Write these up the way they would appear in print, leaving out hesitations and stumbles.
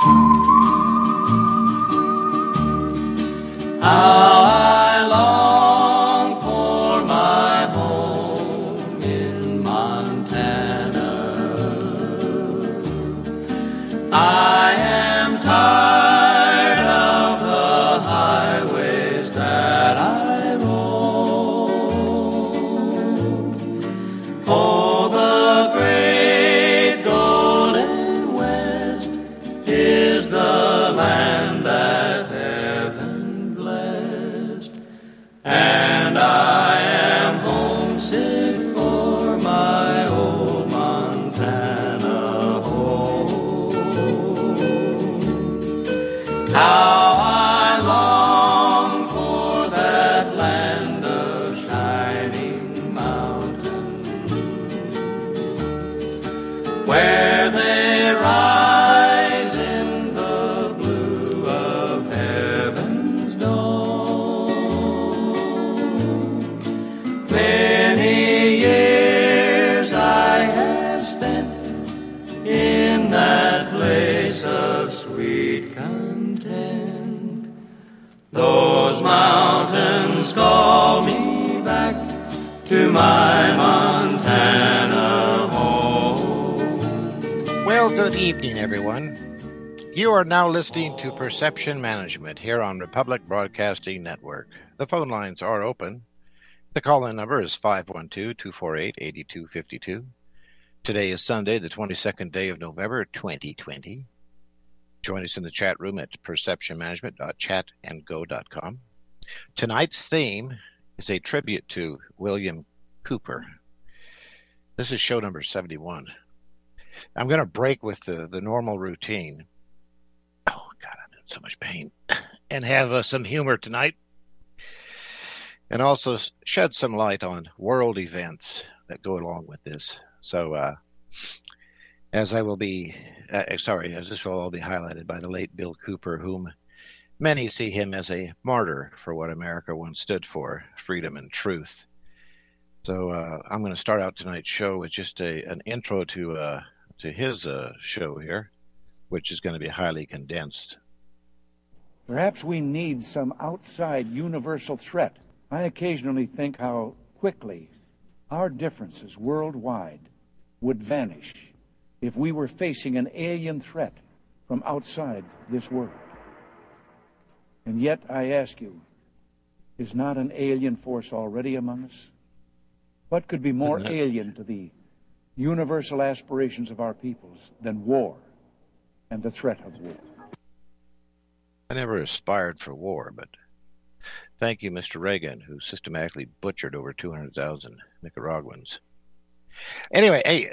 How I long for my home in Montana. I am tired of the highways that I roam. Oh, the great golden West is the land that heaven blessed, and I am homesick for my old Montana home. How I long for that land of shining mountains, where they rise in the blue of heaven's dome. Many years I have spent in that place of sweet content. Those mountains call me back to my Montana home. Well, good evening, everyone. You are now listening to Perception Management here on Republic Broadcasting Network. The phone lines are open. The call-in number is 512-248-8252. Today is Sunday, the 22nd day of November, 2020. Join us in the chat room at perceptionmanagement.chatandgo.com. Tonight's theme is a tribute to William Cooper. This is show number 71. I'm going to break with the normal routine. Oh, God, I'm in so much pain. And have some humor tonight. And also shed some light on world events that go along with this. So, as this will all be highlighted by the late Bill Cooper, whom many see him as a martyr for what America once stood for, freedom and truth. So I'm going to start out tonight's show with just an intro to his show here, which is going to be highly condensed. Perhaps we need some outside universal threat. I occasionally think how quickly our differences worldwide would vanish if we were facing an alien threat from outside this world. And yet, I ask you, is not an alien force already among us? What could be more alien to the universal aspirations of our peoples than war and the threat of war? I never aspired for war, but thank you, Mr. Reagan, who systematically butchered over 200,000 Nicaraguans. Anyway, hey,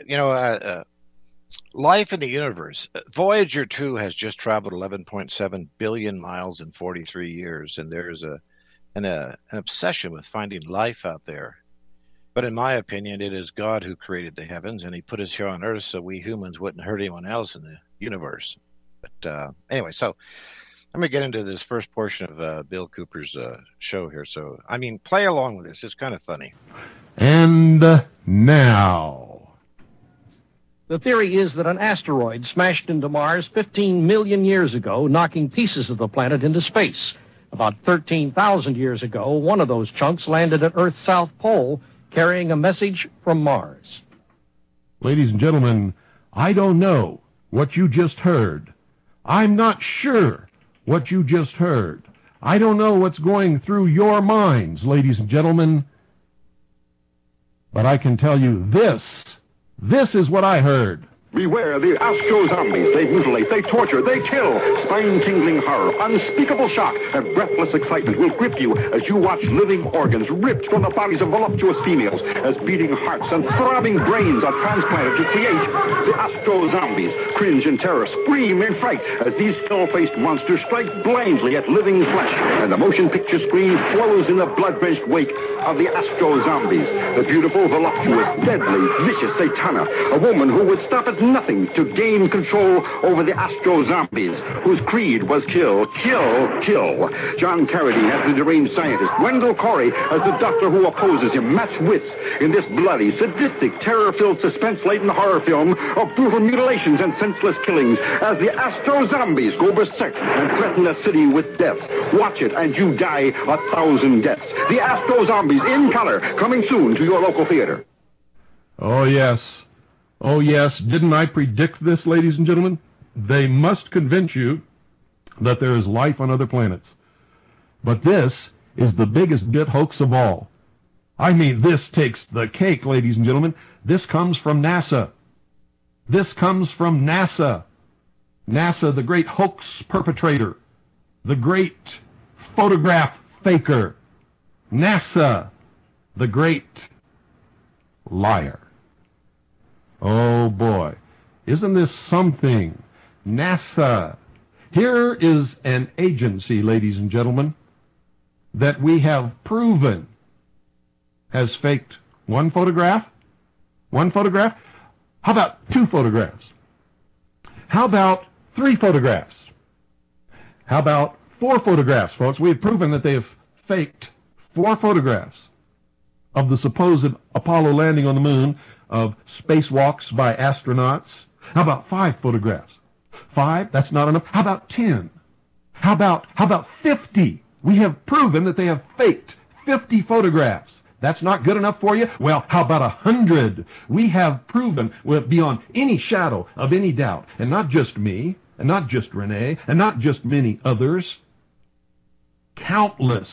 life in the universe. Voyager 2 has just traveled 11.7 billion miles in 43 years, and there's an obsession with finding life out there. But in my opinion, it is God who created the heavens, and he put us here on Earth so we humans wouldn't hurt anyone else in the universe. But anyway, so let me get into this first portion of Bill Cooper's show here. So, I mean, play along with this. It's kind of funny. And now. The theory is that an asteroid smashed into Mars 15 million years ago, knocking pieces of the planet into space. About 13,000 years ago, one of those chunks landed at Earth's south pole, carrying a message from Mars. Ladies and gentlemen, I don't know what you just heard. I'm not sure what you just heard. I don't know what's going through your minds, ladies and gentlemen. But I can tell you this is what I heard. Beware the astro-zombies. They mutilate, they torture, they kill. Spine-tingling horror, unspeakable shock, and breathless excitement will grip you as you watch living organs ripped from the bodies of voluptuous females, as beating hearts and throbbing brains are transplanted to create the astro-zombies. Cringe in terror, scream in fright as these skull-faced monsters strike blindly at living flesh, and the motion picture screen flows in the blood-drenched wake of the astro-zombies. The beautiful, voluptuous, deadly, vicious Satana, a woman who would stop at nothing to gain control over the Astro Zombies, whose creed was kill, kill, kill. John Carradine as the deranged scientist, Wendell Corey as the doctor who opposes him, match wits in this bloody, sadistic, terror-filled, suspense-laden horror film of brutal mutilations and senseless killings as the Astro Zombies go berserk and threaten a city with death. Watch it and you die 1,000 deaths. The Astro Zombies in color, coming soon to your local theater. Oh, yes. Oh, yes. Didn't I predict this, ladies and gentlemen? They must convince you that there is life on other planets. But this is the biggest bit hoax of all. I mean, this takes the cake, ladies and gentlemen. This comes from NASA. This comes from NASA. NASA, the great hoax perpetrator, the great photograph faker. NASA, the great liar. Oh, boy. Isn't this something? NASA. Here is an agency, ladies and gentlemen, that we have proven has faked one photograph. One photograph? How about 2 photographs? How about 3 photographs? How about 4 photographs, folks? We have proven that they have faked 4 photographs of the supposed Apollo landing on the moon, of spacewalks by astronauts. How about 5 photographs? 5? That's not enough. How about 10? How about 50? We have proven that they have faked 50 photographs. That's not good enough for you? Well, how about 100? We have proven, beyond any shadow of any doubt, and not just me, and not just Renee, and not just many others, countless,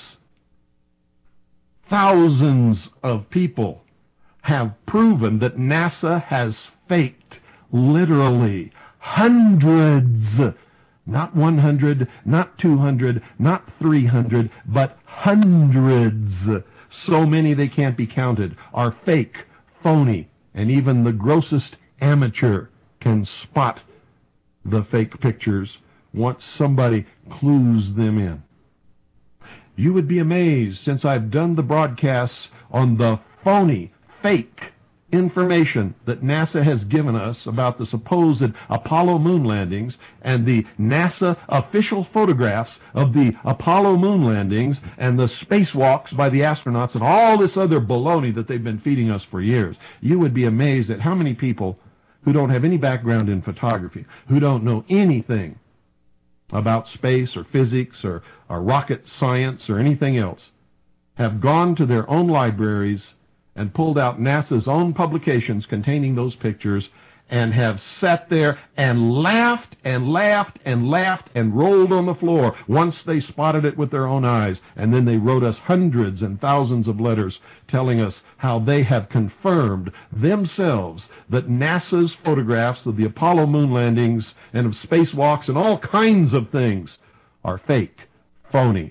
thousands of people have proven that NASA has faked literally hundreds, not 100, not 200, not 300, but hundreds. So many they can't be counted, are fake, phony, and even the grossest amateur can spot the fake pictures once somebody clues them in. You would be amazed, since I've done the broadcasts on the phony, fake information that NASA has given us about the supposed Apollo moon landings and the NASA official photographs of the Apollo moon landings and the spacewalks by the astronauts and all this other baloney that they've been feeding us for years. You would be amazed at how many people who don't have any background in photography, who don't know anything about space or physics or rocket science or anything else, have gone to their own libraries and pulled out NASA's own publications containing those pictures and have sat there and laughed and laughed and laughed and rolled on the floor once they spotted it with their own eyes. And then they wrote us hundreds and thousands of letters telling us how they have confirmed themselves that NASA's photographs of the Apollo moon landings and of spacewalks and all kinds of things are fake, phony.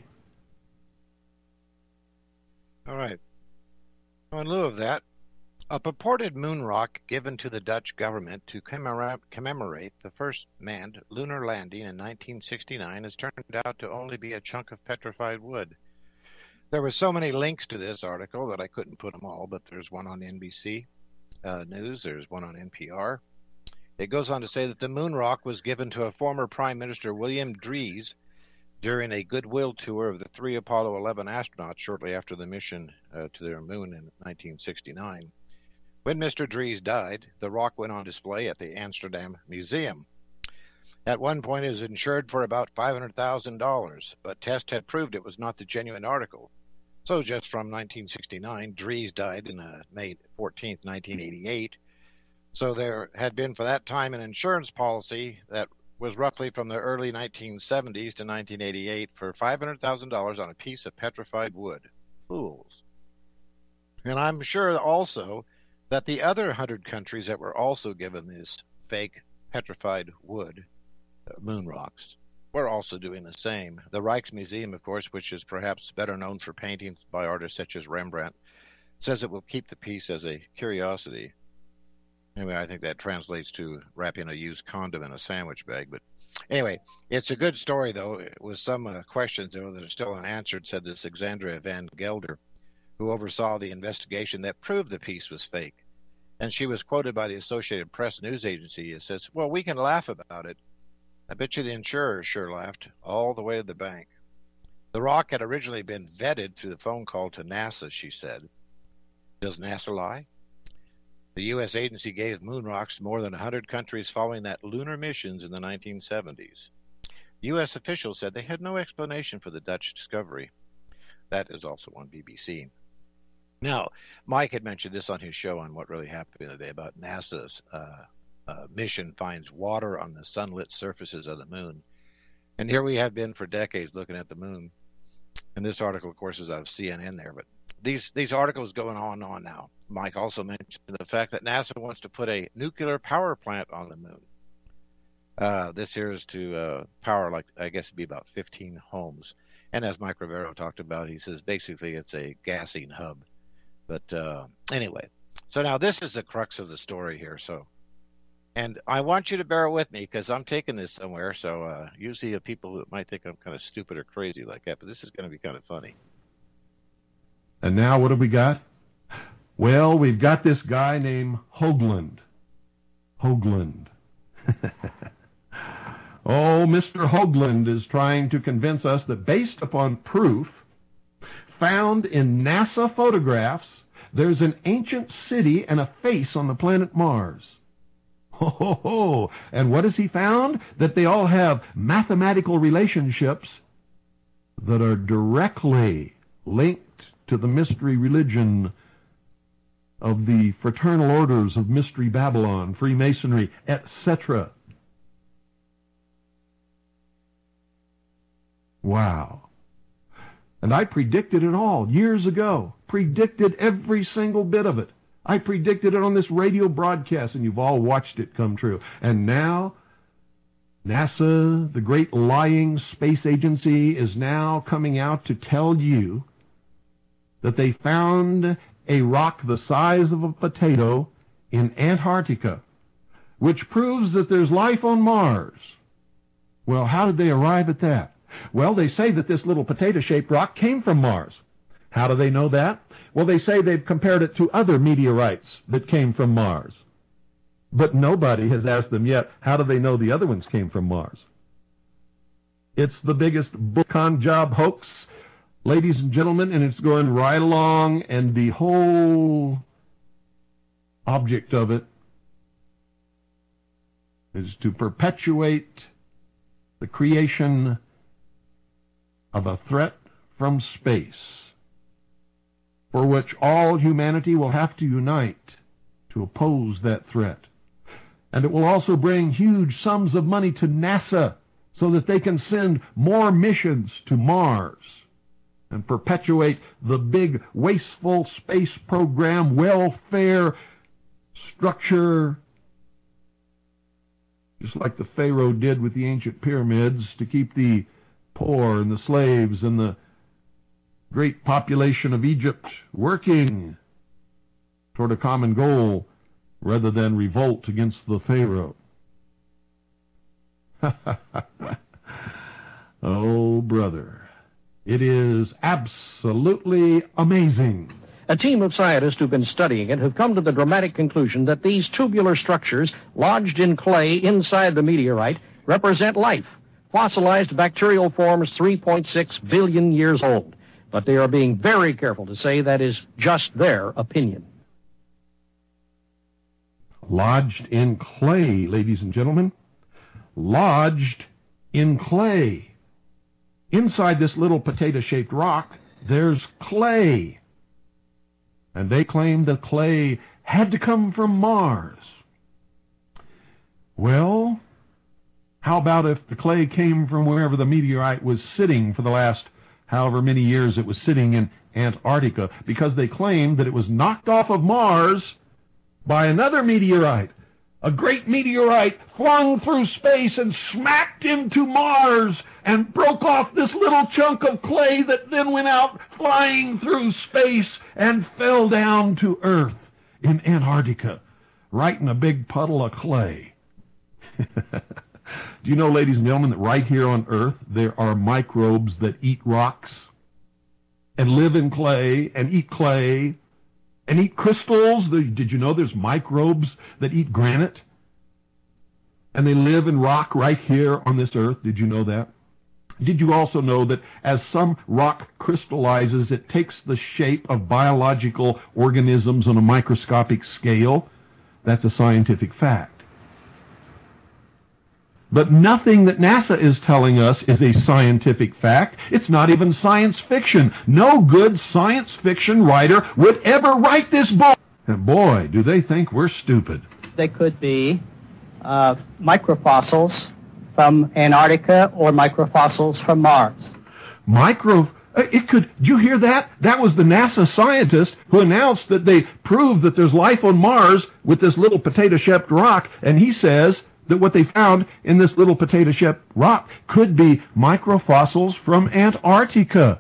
All right. In lieu of that, a purported moon rock given to the Dutch government to commemorate the first manned lunar landing in 1969 has turned out to only be a chunk of petrified wood. There were so many links to this article that I couldn't put them all, but there's one on NBC News, there's one on NPR. It goes on to say that the moon rock was given to a former Prime Minister, William Dries, during a goodwill tour of the 3 Apollo 11 astronauts shortly after the mission to their moon in 1969. When Mr. Dries died, the rock went on display at the Amsterdam Museum. At one point, it was insured for about $500,000, but tests had proved it was not the genuine article. So just from 1969, Dries died in May 14, 1988. So there had been for that time an insurance policy that was roughly from the early 1970s to 1988 for $500,000 on a piece of petrified wood. Fools. And I'm sure also that the other 100 countries that were also given these fake petrified wood moon rocks were also doing the same. The Rijksmuseum, of course, which is perhaps better known for paintings by artists such as Rembrandt, says it will keep the piece as a curiosity. Anyway, I think that translates to wrapping a used condom in a sandwich bag. But anyway, it's a good story, though, with some questions that are still unanswered, said this Alexandra Van Gelder, who oversaw the investigation that proved the piece was fake. And she was quoted by the Associated Press news agency. It says, well, we can laugh about it. I bet you the insurers sure laughed all the way to the bank. The rock had originally been vetted through the phone call to NASA, she said. Does NASA lie? The U.S. agency gave moon rocks to more than 100 countries following that lunar missions in the 1970s. U.S. officials said they had no explanation for the Dutch discovery. That is also on BBC. Now, Mike had mentioned this on his show on What Really Happened Today about NASA's mission finds water on the sunlit surfaces of the moon. And here we have been for decades looking at the moon. And this article, of course, is out of CNN there. But these articles going on and on now. Mike also mentioned the fact that NASA wants to put a nuclear power plant on the moon. This here is to power, like, I guess it'd be about 15 homes. And as Mike Rivero talked about, he says basically it's a gassing hub. But anyway, so now this is the crux of the story here. And I want you to bear with me because I'm taking this somewhere. So usually people who might think I'm kind of stupid or crazy like that, but this is going to be kind of funny. And now what have we got? Well, we've got this guy named Hoagland. Hoagland. Oh, Mr. Hoagland is trying to convince us that based upon proof found in NASA photographs, there's an ancient city and a face on the planet Mars. Ho, ho, ho. And what has he found? That they all have mathematical relationships that are directly linked to the mystery religion of the fraternal orders of Mystery Babylon, Freemasonry, etc. Wow. And I predicted it all years ago. Predicted every single bit of it. I predicted it on this radio broadcast, and you've all watched it come true. And now, NASA, the great lying space agency, is now coming out to tell you that they found a rock the size of a potato in Antarctica, which proves that there's life on Mars. Well, how did they arrive at that? Well, they say that this little potato-shaped rock came from Mars. How do they know that? Well, they say they've compared it to other meteorites that came from Mars. But nobody has asked them yet, how do they know the other ones came from Mars? It's the biggest con job hoax, ladies and gentlemen, and it's going right along, and the whole object of it is to perpetuate the creation of a threat from space, for which all humanity will have to unite to oppose that threat. And it will also bring huge sums of money to NASA so that they can send more missions to Mars and perpetuate the big wasteful space program welfare structure, just like the Pharaoh did with the ancient pyramids, to keep the poor and the slaves and the great population of Egypt working toward a common goal rather than revolt against the Pharaoh. Oh, brother, it is absolutely amazing. A team of scientists who've been studying it have come to the dramatic conclusion that these tubular structures lodged in clay inside the meteorite represent life, fossilized bacterial forms 3.6 billion years old. But they are being very careful to say that is just their opinion. Lodged in clay, ladies and gentlemen. Lodged in clay. Inside this little potato-shaped rock, there's clay. And they claim that clay had to come from Mars. Well, how about if the clay came from wherever the meteorite was sitting for the last however many years it was sitting in Antarctica, because they claimed that it was knocked off of Mars by another meteorite. A great meteorite flung through space and smacked into Mars and broke off this little chunk of clay that then went out flying through space and fell down to Earth in Antarctica, right in a big puddle of clay. Do you know, ladies and gentlemen, that right here on Earth there are microbes that eat rocks and live in clay and eat clay and eat crystals. Did you know there's microbes that eat granite? And they live in rock right here on this earth. Did you know that? Did you also know that as some rock crystallizes, it takes the shape of biological organisms on a microscopic scale? That's a scientific fact. But nothing that NASA is telling us is a scientific fact. It's not even science fiction. No good science fiction writer would ever write this book. And boy, do they think we're stupid. They could be microfossils from Antarctica or microfossils from Mars. Did you hear that? That was the NASA scientist who announced that they proved that there's life on Mars with this little potato-shaped rock, and he says that what they found in this little potato-shaped rock could be microfossils from Antarctica.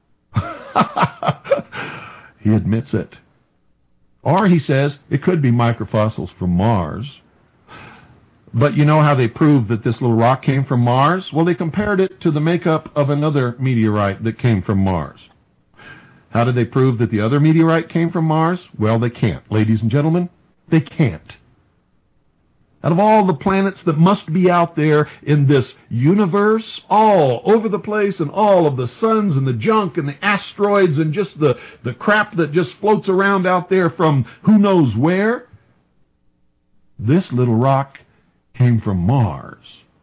He admits it. Or he says it could be microfossils from Mars. But you know how they proved that this little rock came from Mars? Well, they compared it to the makeup of another meteorite that came from Mars. How did they prove that the other meteorite came from Mars? Well, they can't, ladies and gentlemen. They can't. Out of all the planets that must be out there in this universe, all over the place, and all of the suns and the junk and the asteroids and just the crap that just floats around out there from who knows where, this little rock came from Mars.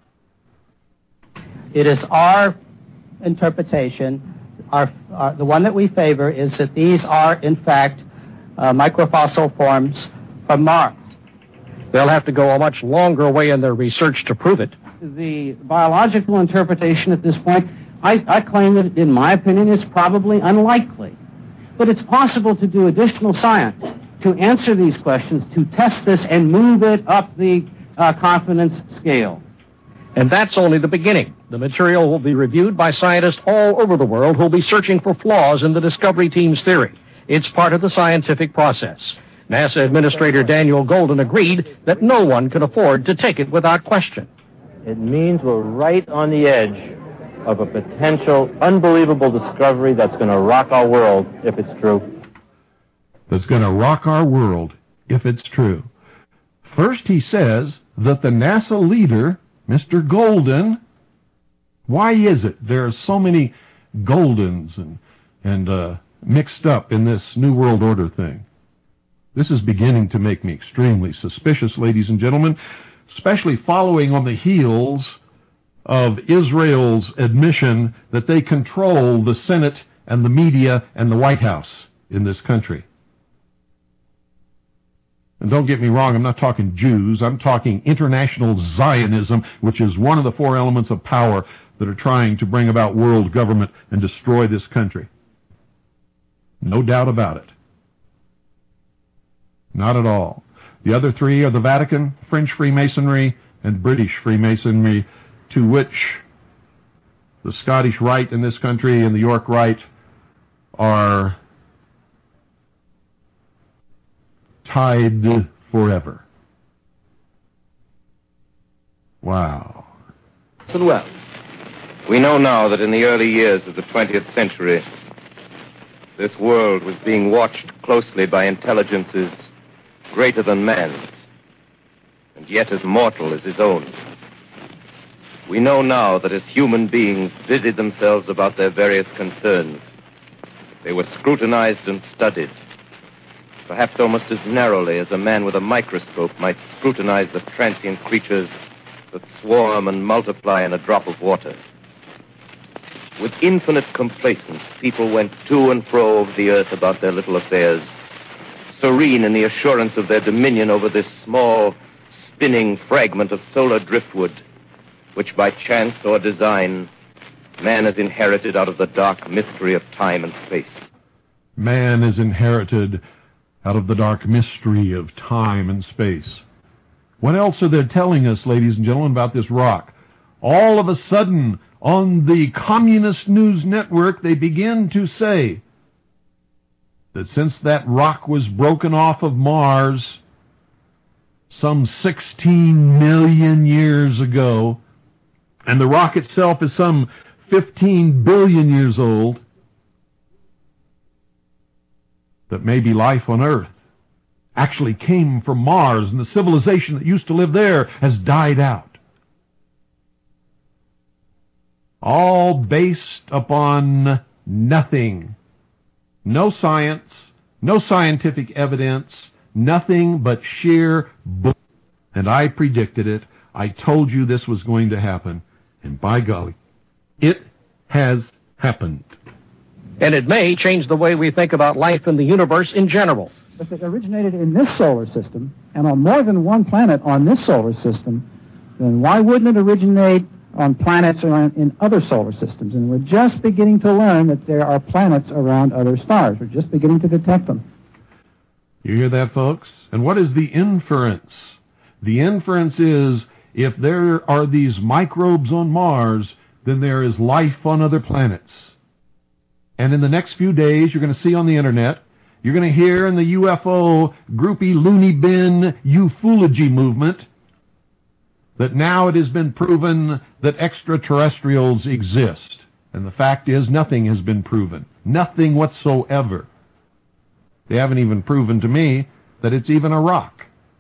It is our interpretation, the one that we favor, is that these are, in fact, microfossil forms from Mars. They'll have to go a much longer way in their research to prove it. The biological interpretation at this point, I claim that, in my opinion, is probably unlikely. But it's possible to do additional science to answer these questions, to test this and move it up the confidence scale. And that's only the beginning. The material will be reviewed by scientists all over the world who will be searching for flaws in the Discovery Team's theory. It's part of the scientific process. NASA Administrator Daniel Golden agreed that no one could afford to take it without question. It means we're right on the edge of a potential unbelievable discovery that's going to rock our world if it's true. That's going to rock our world if it's true. First, he says that the NASA leader, Mr. Golden, why is it there are so many Goldens and mixed up in this New World Order thing? This is beginning to make me extremely suspicious, ladies and gentlemen, especially following on the heels of Israel's admission that they control the Senate and the media and the White House in this country. And don't get me wrong, I'm not talking Jews, I'm talking international Zionism, which is one of the four elements of power that are trying to bring about world government and destroy this country. No doubt about it. Not at all. The other three are the Vatican, French Freemasonry, and British Freemasonry, to which the Scottish Rite in this country and the York Rite are tied forever. Wow. Well, we know now that in the early years of the 20th century, this world was being watched closely by intelligences greater than man's, and yet as mortal as his own. We know now that as human beings busied themselves about their various concerns, they were scrutinized and studied, perhaps almost as narrowly as a man with a microscope might scrutinize the transient creatures that swarm and multiply in a drop of water. With infinite complacence, people went to and fro over the earth about their little affairs, serene in the assurance of their dominion over this small, spinning fragment of solar driftwood, which by chance or design, man has inherited out of the dark mystery of time and space. Man is inherited out of the dark mystery of time and space. What else are they telling us, ladies and gentlemen, about this rock? All of a sudden, on the Communist News Network, they begin to say that since that rock was broken off of Mars some 16 million years ago, and the rock itself is some 15 billion years old, that maybe life on Earth actually came from Mars, and the civilization that used to live there has died out. All based upon nothing. No science, no scientific evidence, nothing but sheer bull. And I predicted it. I told you this was going to happen. And by golly, it has happened. And it may change the way we think about life in the universe in general. If it originated in this solar system, and on more than one planet on this solar system, then why wouldn't it originate on planets or in other solar systems? And we're just beginning to learn that there are planets around other stars. We're just beginning to detect them. You hear that, folks? And what is the inference? The inference is, if there are these microbes on Mars, then there is life on other planets. And in the next few days, you're going to see on the internet, you're going to hear in the UFO groupie loony bin ufology movement that now it has been proven that extraterrestrials exist. And the fact is, nothing has been proven. Nothing whatsoever. They haven't even proven to me that it's even a rock.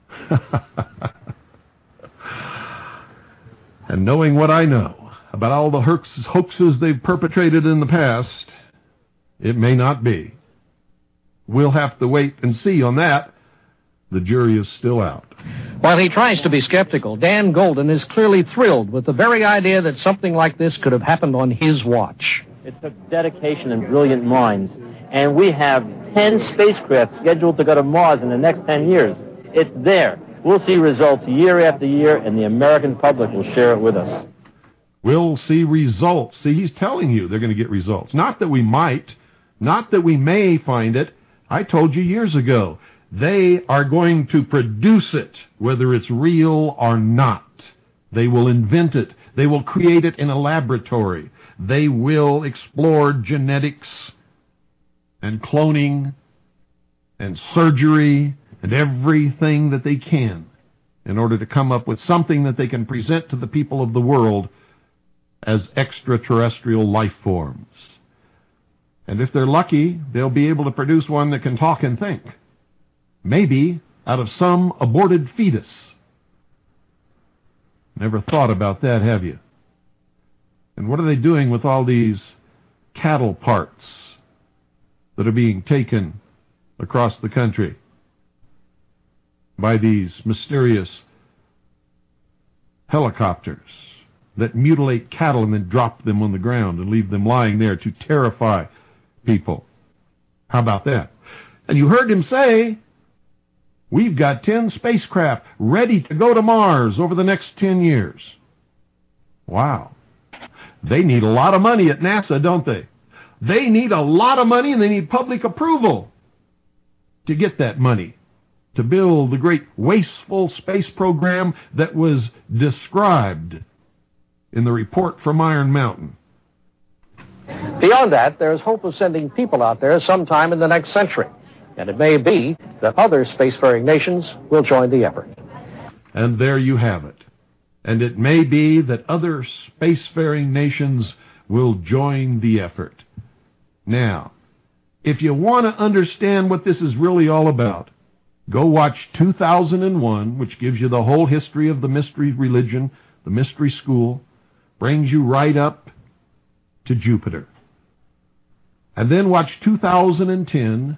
And knowing what I know about all the hoaxes they've perpetrated in the past, it may not be. We'll have to wait and see on that. The jury is still out. While he tries to be skeptical, Dan Golden is clearly thrilled with the very idea that something like this could have happened on his watch. It took dedication and brilliant minds, and we have 10 spacecraft scheduled to go to Mars in the next 10 years. It's there. We'll see results year after year, and the American public will share it with us. We'll see results. See, he's telling you they're going to get results. Not that we might, not that we may find it. I told you years ago, they are going to produce it, whether it's real or not. They will invent it. They will create it in a laboratory. They will explore genetics and cloning and surgery and everything that they can in order to come up with something that they can present to the people of the world as extraterrestrial life forms. And if they're lucky, they'll be able to produce one that can talk and think. Maybe out of some aborted fetus. Never thought about that, have you? And what are they doing with all these cattle parts that are being taken across the country by these mysterious helicopters that mutilate cattle and then drop them on the ground and leave them lying there to terrify people? How about that? And you heard him say, we've got 10 spacecraft ready to go to Mars over the next 10 years. Wow. They need a lot of money at NASA, don't they? They need a lot of money, and they need public approval to get that money, to build the great wasteful space program that was described in the report from Iron Mountain. Beyond that, there's hope of sending people out there sometime in the next century. And it may be that other spacefaring nations will join the effort. And there you have it. And it may be that other spacefaring nations will join the effort. Now, if you want to understand what this is really all about, go watch 2001, which gives you the whole history of the mystery religion, the mystery school, brings you right up to Jupiter. And then watch 2010,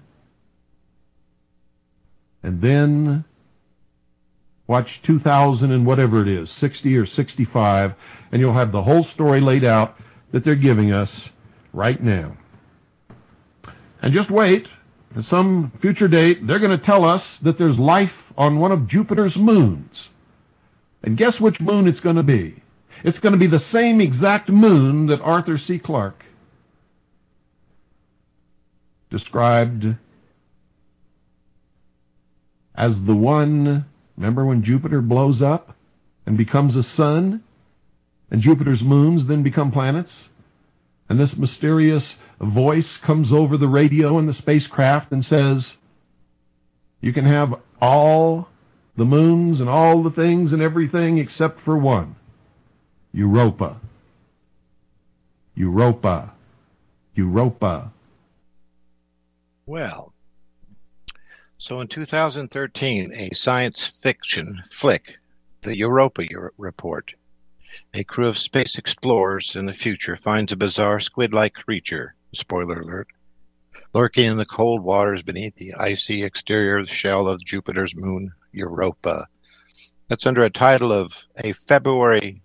and then watch 2000 and whatever it is, 60 or 65, and you'll have the whole story laid out that they're giving us right now. And just wait, at some future date, they're going to tell us that there's life on one of Jupiter's moons. And guess which moon it's going to be? It's going to be the same exact moon that Arthur C. Clarke described as the one, remember when Jupiter blows up and becomes a sun, and Jupiter's moons then become planets? And this mysterious voice comes over the radio in the spacecraft and says, you can have all the moons and all the things and everything except for one. Europa. Europa. Europa. Well, So in 2013, a science fiction flick, the Europa Report, a crew of space explorers in the future finds a bizarre squid-like creature, spoiler alert, lurking in the cold waters beneath the icy exterior shell of Jupiter's moon, Europa. That's under a title of a February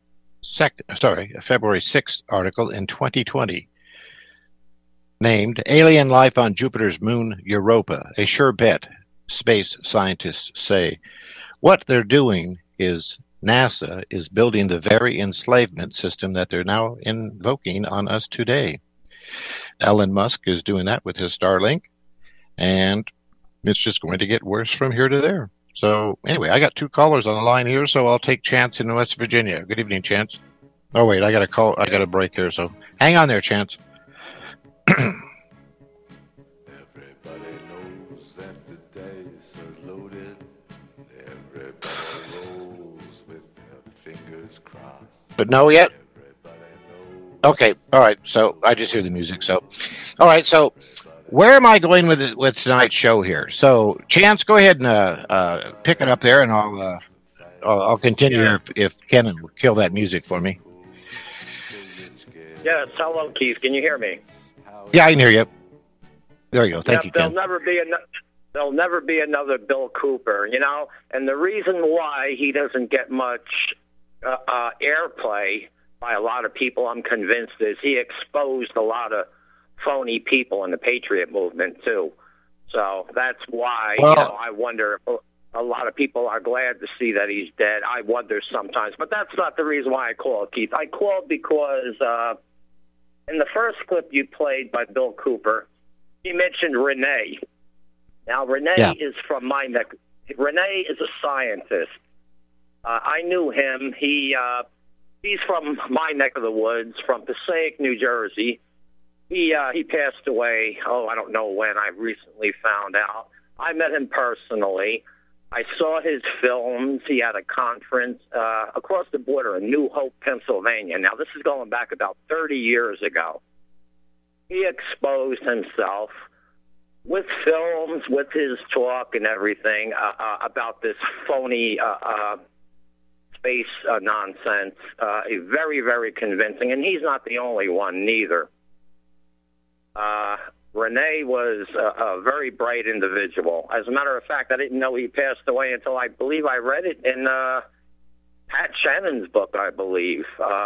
6th article in 2020, named Alien Life on Jupiter's Moon, Europa, a sure bet, space scientists say. What they're doing is NASA is building the very enslavement system that they're now invoking on us today. Elon Musk is doing that with his Starlink, and it's just going to get worse from here to there. So anyway, I got 2 callers on the line here, so I'll take Chance in West Virginia. Good evening, Chance. Oh wait, I got a break here, so hang on there, Chance. Everybody knows that the dice are loaded. Everybody rolls with their fingers crossed. But no yet? Okay, all right. So I just hear the music. So, all right. So, where am I going with tonight's show here? So, Chance, go ahead and pick it up there, and I'll continue here if Ken will kill that music for me. Yes. Hello, Keith. Can you hear me? Yeah, I can hear you. There you go. Thank you, Ken. There'll never be another Bill Cooper, and the reason why he doesn't get much airplay by a lot of people, I'm convinced, is he exposed a lot of phony people in the Patriot movement, too. So that's why, I wonder if a lot of people are glad to see that he's dead. I wonder sometimes. But that's not the reason why I called, Keith. I called because in the first clip you played by Bill Cooper, he mentioned Renee. Now, Renee is from my neck. Renee is a scientist. I knew him. He's from my neck of the woods, from Passaic, New Jersey. He passed away, I don't know when. I recently found out. I met him personally. I saw his films. He had a conference across the border in New Hope, Pennsylvania. Now, this is going back about 30 years ago. He exposed himself with films, with his talk and everything about this phony space nonsense, very, very convincing, and he's not the only one, neither. Renee was a very bright individual. As a matter of fact, I didn't know he passed away until I believe I read it in Pat Shannon's book, I believe,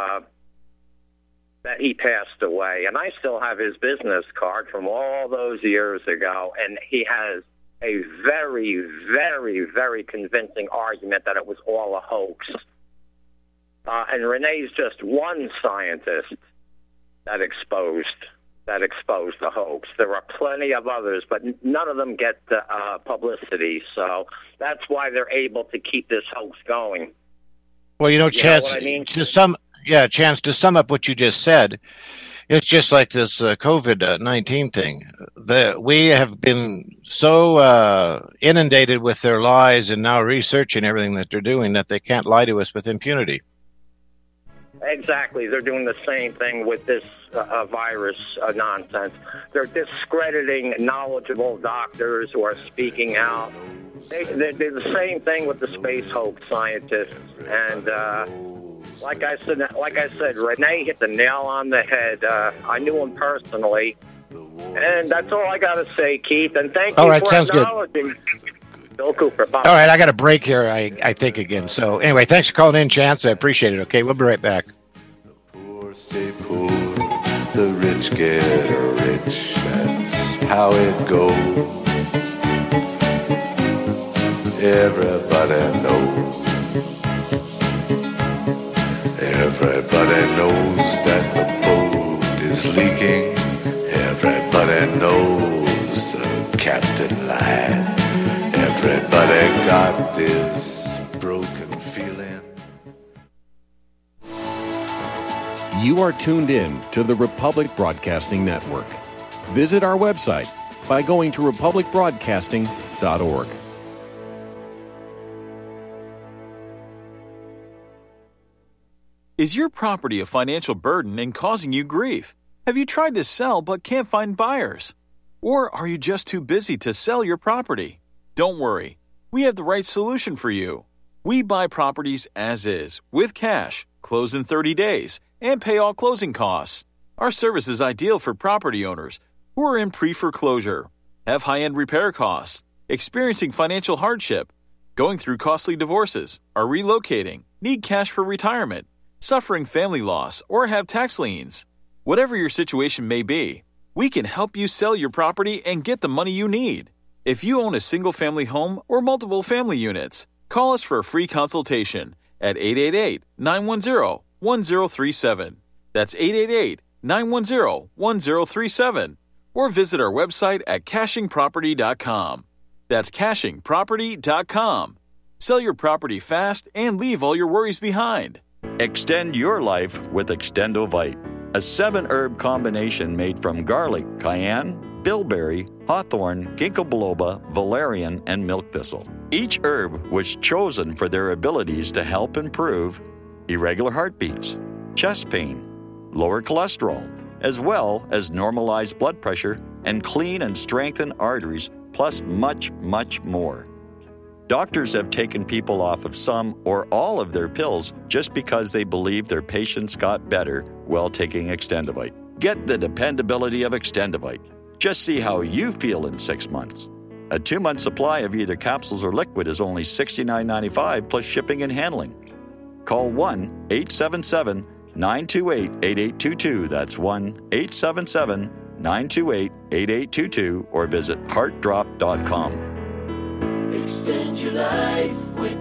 that he passed away. And I still have his business card from all those years ago, and he has a very, very, very convincing argument that it was all a hoax. And Renee's just one scientist that exposed the hoax. There are plenty of others, but none of them get publicity. So that's why they're able to keep this hoax going. Well, Chance, Chance, to sum up what you just said, it's just like this COVID-19 thing. We have been so inundated with their lies and now researching everything that they're doing that they can't lie to us with impunity. Exactly. They're doing the same thing with this virus nonsense. They're discrediting knowledgeable doctors who are speaking out. They do the same thing with the space hoax scientists. And like I said, Renee hit the nail on the head. I knew him personally. And that's all I got to say, Keith. And thank you for acknowledging Bill Cooper. Bye. All right, I got a break here, I think, again. So anyway, thanks for calling in, Chance. I appreciate it. Okay, we'll be right back. The poor stay poor, the rich get rich. That's how it goes. Everybody knows. Everybody knows that the boat is leaking. Everybody knows the captain lied. Everybody got this broken feeling. You are tuned in to the Republic Broadcasting Network. Visit our website by going to republicbroadcasting.org. Is your property a financial burden and causing you grief? Have you tried to sell but can't find buyers? Or are you just too busy to sell your property? Don't worry. We have the right solution for you. We buy properties as is, with cash, close in 30 days, and pay all closing costs. Our service is ideal for property owners who are in pre-foreclosure, have high-end repair costs, experiencing financial hardship, going through costly divorces, are relocating, need cash for retirement, suffering family loss, or have tax liens. Whatever your situation may be, we can help you sell your property and get the money you need. If you own a single-family home or multiple family units, call us for a free consultation at 888-910-1037. That's 888-910-1037. Or visit our website at cachingproperty.com. That's cachingproperty.com. Sell your property fast and leave all your worries behind. Extend your life with Extendovite, a 7-herb combination made from garlic, cayenne, bilberry, hawthorn, ginkgo biloba, valerian, and milk thistle. Each herb was chosen for their abilities to help improve irregular heartbeats, chest pain, lower cholesterol, as well as normalize blood pressure and clean and strengthen arteries, plus much, much more. Doctors have taken people off of some or all of their pills just because they believe their patients got better while taking Extendovite. Get the dependability of Extendovite. Just see how you feel in 6 months. A 2-month supply of either capsules or liquid is only $69.95 plus shipping and handling. Call 1-877-928-8822. That's 1-877-928-8822 or visit heartdrop.com. Extend your life with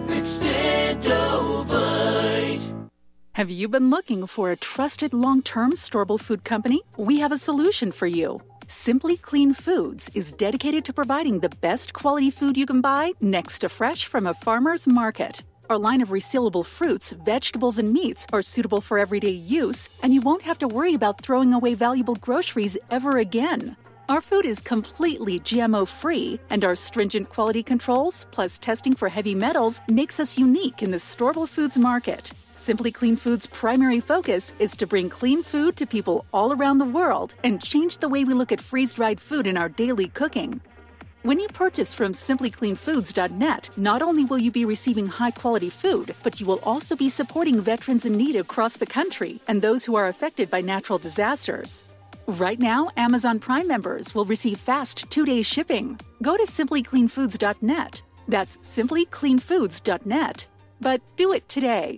Extendovite. Have you been looking for a trusted long-term storable food company? We have a solution for you. Simply Clean Foods is dedicated to providing the best quality food you can buy next to fresh from a farmer's market. Our line of resealable fruits, vegetables, and meats are suitable for everyday use, and you won't have to worry about throwing away valuable groceries ever again. Our food is completely GMO-free, and our stringent quality controls, plus testing for heavy metals, makes us unique in the storable foods market. Simply Clean Foods' primary focus is to bring clean food to people all around the world and change the way we look at freeze-dried food in our daily cooking. When you purchase from simplycleanfoods.net, not only will you be receiving high-quality food, but you will also be supporting veterans in need across the country and those who are affected by natural disasters. Right now, Amazon Prime members will receive fast 2-day shipping. Go to simplycleanfoods.net. That's simplycleanfoods.net. But do it today.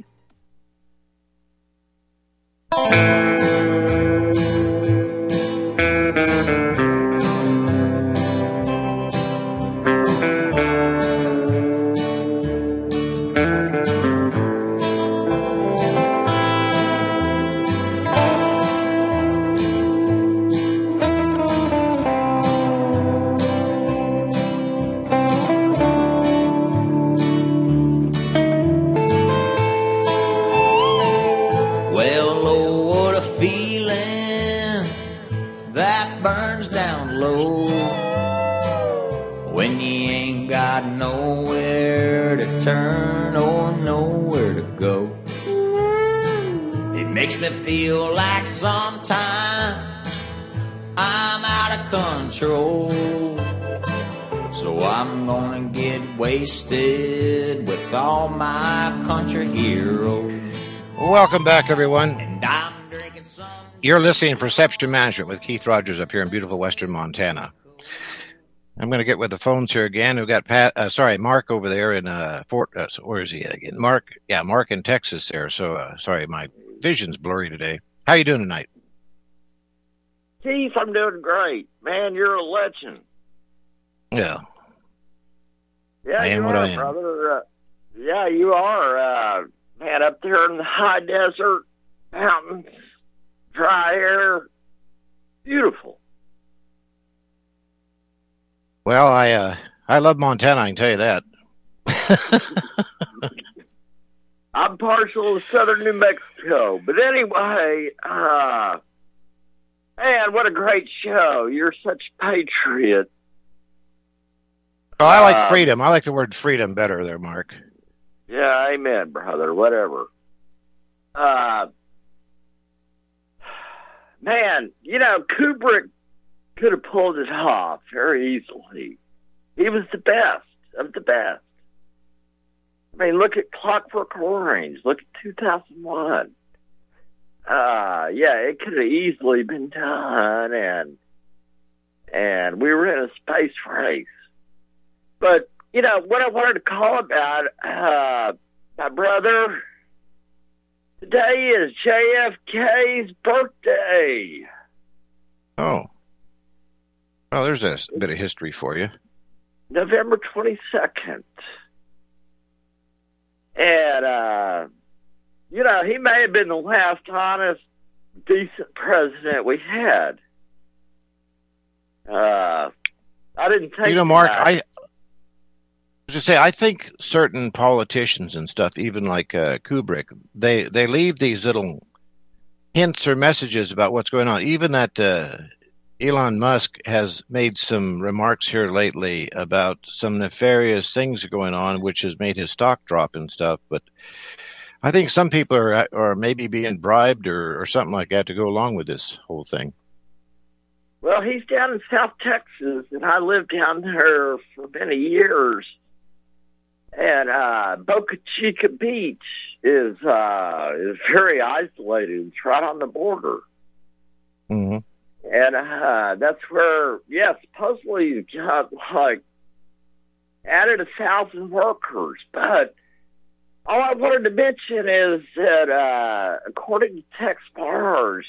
Turn or nowhere to go. It makes me feel like sometimes I'm out of control. So I'm gonna get wasted with all my country heroes. Welcome back, everyone. You're listening to Perception Management with Keith Rogers up here in beautiful western Montana. I'm going to get with the phones here again. We've got Mark over there in where is he at again? Mark in Texas there. So sorry, my vision's blurry today. How you doing tonight? Keith, I'm doing great. Man, you're a legend. Yeah. Yeah, I am you what are, I am. brother. Yeah, you are. Man, up there in the high desert, mountains, dry air, beautiful. Well, I love Montana, I can tell you that. I'm partial to southern New Mexico. But anyway, man, what a great show. You're such a patriot. Oh, I like freedom. I like the word freedom better there, Mark. Yeah, amen, brother. Whatever. Man, Kubrick could have pulled it off very easily. He was the best. of the best. I mean, look at Clockwork Orange. Look at 2001. Yeah, it could have easily been done, and we were in a space race. But, you know, what I wanted to call about, my brother, today is JFK's birthday. Oh. Well, there's a bit of history for you. November 22nd. And, you know, he may have been the last honest, decent president we had. I didn't think... You know, Mark, I think certain politicians and stuff, even like Kubrick, they leave these little hints or messages about what's going on. Even that Elon Musk has made some remarks here lately about some nefarious things going on, which has made his stock drop and stuff. But I think some people are maybe being bribed or something like that to go along with this whole thing. Well, he's down in South Texas, and I lived down there for many years. And Boca Chica Beach is very isolated. It's right on the border. Mm-hmm. And that's where, supposedly he's got, like, added 1,000 workers. But all I wanted to mention is that, according to Tex Mars,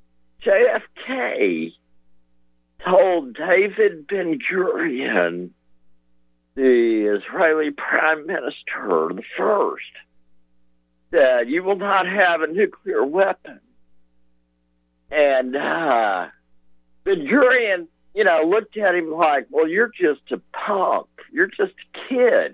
JFK told David Ben-Gurion, the Israeli Prime Minister, the first, that you will not have a nuclear weapon. And Ben-Gurion, you know, looked at him like, well, you're just a punk. You're just a kid.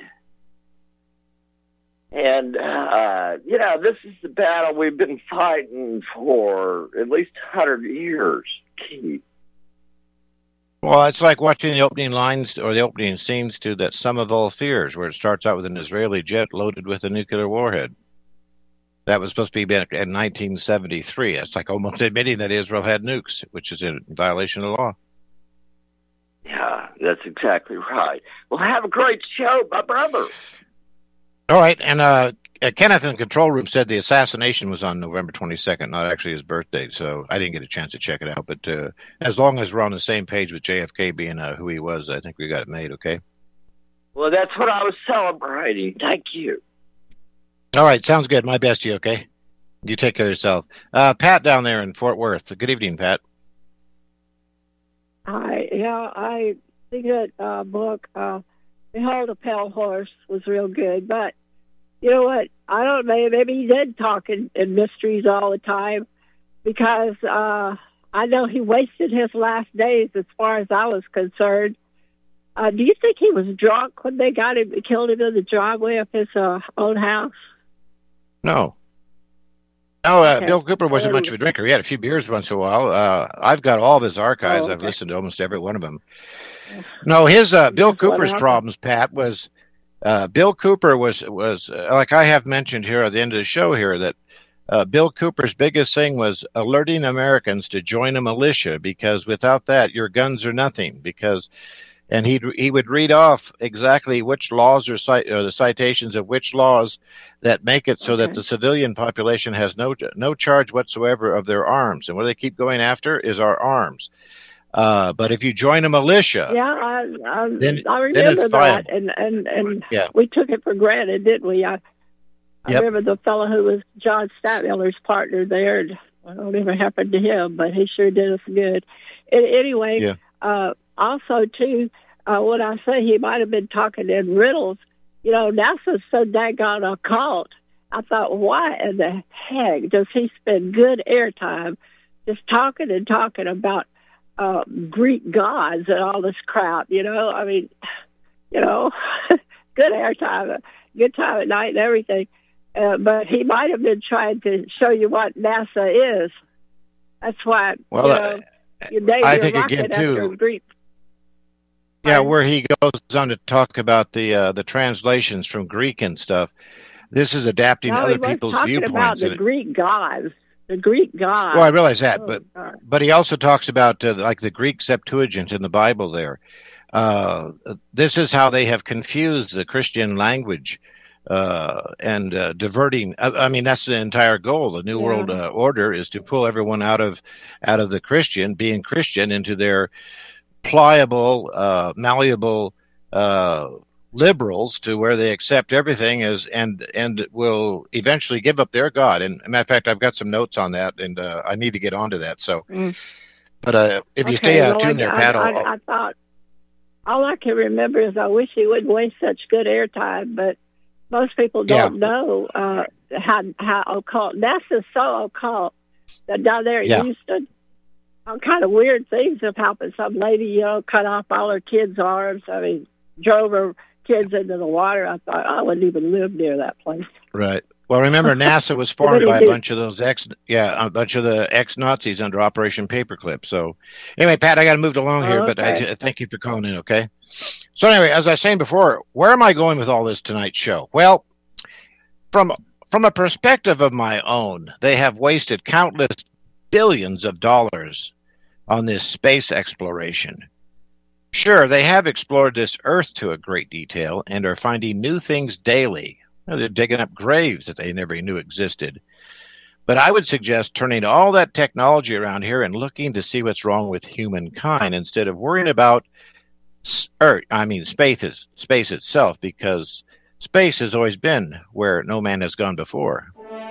And, you know, this is the battle we've been fighting for at least 100 years, Keith. Well, it's like watching the opening lines or the opening scenes to that Sum of All Fears, where it starts out with an Israeli jet loaded with a nuclear warhead. That was supposed to be back in 1973. It's like almost admitting that Israel had nukes, which is in violation of the law. Yeah, that's exactly right. Well, have a great show, my brother. All right, and Kenneth in the control room said the assassination was on November 22nd, not actually his birthday, so I didn't get a chance to check it out. But as long as we're on the same page with JFK being who he was, I think we got it made, okay? Well, that's what I was celebrating. Thank you. All right, sounds good. My best to you, okay? You take care of yourself. Pat down there in Fort Worth. Good evening, Pat. Hi. Yeah, I think that book, Behold a Pale Horse, was real good. But you know what? I don't know. Maybe he did talk in mysteries all the time because I know he wasted his last days as far as I was concerned. Do you think he was drunk when they got him, killed him in the driveway of his own house? No. No, okay. Bill Cooper wasn't much of a drinker. He had a few beers once in a while. I've got all of his archives. Okay. I've listened to almost every one of them. No, his Bill Cooper's problems, Pat, was Bill Cooper was like I have mentioned here at the end of the show here that Bill Cooper's biggest thing was alerting Americans to join a militia because without that, your guns are nothing. And he would read off exactly which laws or the citations of which laws that make it so that the civilian population has no charge whatsoever of their arms. And what they keep going after is our arms. But if you join a militia, I remember that, and yeah. We took it for granted, didn't we? I remember the fellow who was John Stadtmiller's partner there. And I don't know what happened to him, but he sure did us good. Anyway, also too, when I say he might have been talking in riddles, you know, NASA's so daggone occult. I thought, why in the heck does he spend good airtime just talking and talking about Greek gods and all this crap, you know? I mean, you know, good airtime, good time at night and everything. But he might have been trying to show you what NASA is. That's why, you know, I think again, too, Greek. Yeah, where he goes on to talk about the translations from Greek and stuff. This is adapting other people's viewpoints. About the Greek gods. The Greek gods. Well, I realize that, but he also talks about like the Greek Septuagint in the Bible there. This is how they have confused the Christian language and diverting. I mean, that's the entire goal. The New World Order is to pull everyone out of the being Christian, into their pliable, malleable liberals, to where they accept everything as and will eventually give up their God. And matter of fact, I've got some notes on that, and I need to get onto that. So, but if you stay out tuned there, Pat, I thought all I can remember is I wish he wouldn't waste such good airtime, but most people don't know how occult. NASA's so occult that down there in Houston, all kind of weird things have happened. Some lady, cut off all her kids' arms. I mean, drove her kids into the water. I thought I wouldn't even live near that place. Right. Well, remember, NASA was formed by a bunch of those a bunch of the ex-Nazis under Operation Paperclip. So, anyway, Pat, I got to move along here, but I thank you for calling in. Okay. So anyway, as I was saying before, where am I going with all this tonight's show? Well, from a perspective of my own, they have wasted countless billions of dollars on this space exploration. Sure, they have explored this Earth to a great detail and are finding new things daily. They're digging up graves that they never knew existed. But I would suggest turning all that technology around here and looking to see what's wrong with humankind instead of worrying about space itself, because space has always been where no man has gone before.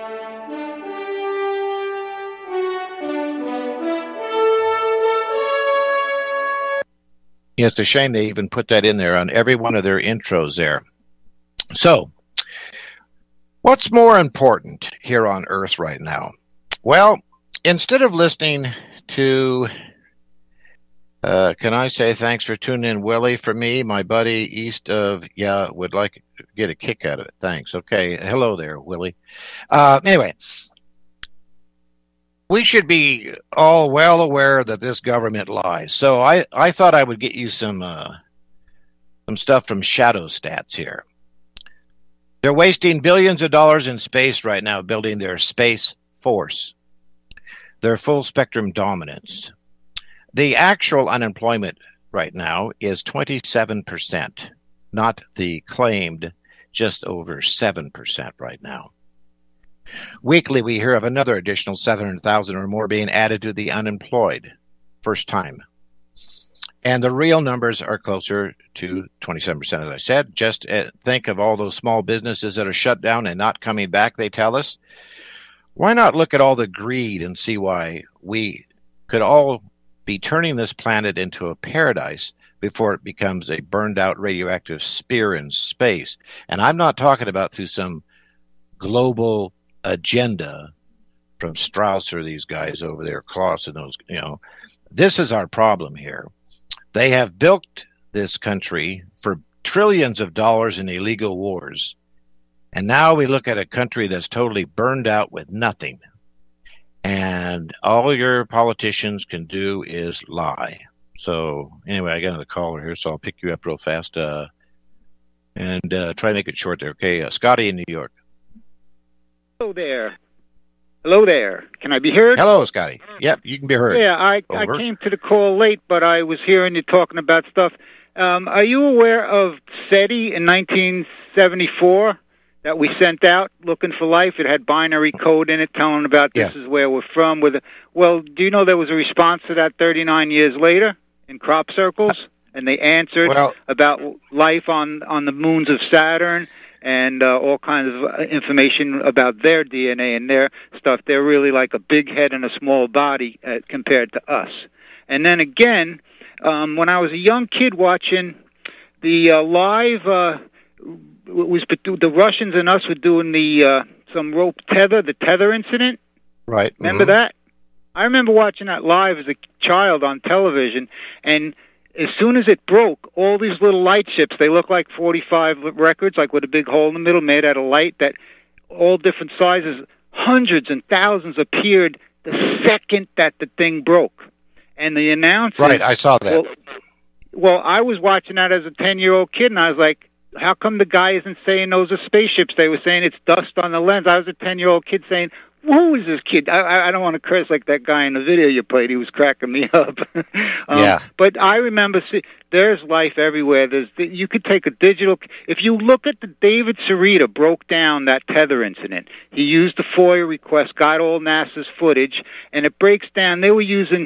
It's a shame they even put that in there on every one of their intros there. So, what's more important here on Earth right now? Well, instead of listening to, can I say thanks for tuning in, Willie, for me, my buddy east of, would like to get a kick out of it. Thanks. Okay. Hello there, Willie. Anyway, we should be all well aware that this government lies. So I thought I would get you some stuff from Shadow Stats here. They're wasting billions of dollars in space right now, building their space force, their full spectrum dominance. The actual unemployment right now is 27%, not the claimed just over 7% right now. Weekly, we hear of another additional 700,000 or more being added to the unemployed, first time. And the real numbers are closer to 27%, as I said. Just think of all those small businesses that are shut down and not coming back, they tell us. Why not look at all the greed and see why we could all be turning this planet into a paradise before it becomes a burned-out radioactive spear in space? And I'm not talking about through some global agenda from Strauss or these guys over there, Klaus and those, This is our problem here. They have built this country for trillions of dollars in illegal wars. And now we look at a country that's totally burned out with nothing. And all your politicians can do is lie. So anyway, I got another caller here, so I'll pick you up real fast and try to make it short there. Okay, Scotty in New York. Hello there. Hello there. Can I be heard? Hello, Scotty. Yep, you can be heard. Yeah, I came to the call late, but I was hearing you talking about stuff. Are you aware of SETI in 1974 that we sent out looking for life? It had binary code in it telling about this is where we're from. Well, do you know there was a response to that 39 years later in crop circles? And they answered about life on the moons of Saturn and all kinds of information about their DNA and their stuff. They're really like a big head and a small body compared to us. And then again, when I was a young kid watching the live, the Russians and us were doing the some rope tether, the tether incident. Right. Remember that? I remember watching that live as a child on television, and as soon as it broke, all these little light ships, they look like 45 records, like with a big hole in the middle made out of light, that all different sizes, hundreds and thousands appeared the second that the thing broke. And the announcers... Right, I saw that. Well, I was watching that as a 10-year-old kid, and I was like, how come the guy isn't saying those are spaceships? They were saying it's dust on the lens. I was a 10-year-old kid saying, who was this kid? I don't want to curse like that guy in the video you played. He was cracking me up. Yeah. But I remember, there's life everywhere. You could take a digital. If you look at the David Cerita broke down that tether incident. He used the FOIA request, got all NASA's footage, and it breaks down. They were using